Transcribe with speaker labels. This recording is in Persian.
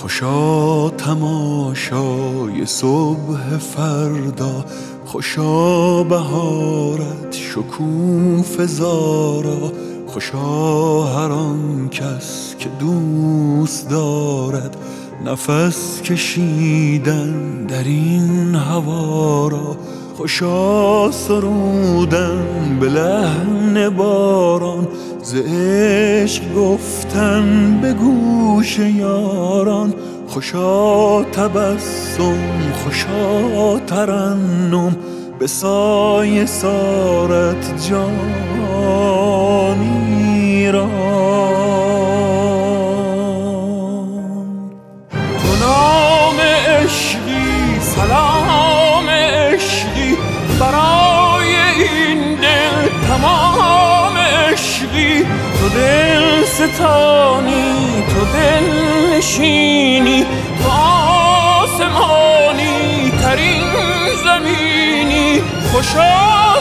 Speaker 1: خوشا تماشای صبح فردا، خوشا بهارت شکوفه زارا، خوشا هر آن کس که دوست دارد نفس کشیدن در این هوا را، خوشا سرودن به لحن باران، ز عشق گفتن به گوش یاران، خوشا تبسم خوشا ترنم به سایه سارت جانی را. تو نام عشقی سلام عشقی برای این دل تمام عشقی، تو دل ستانی تو دل نشینی، تو آسمانی ترین زمینی، خوشا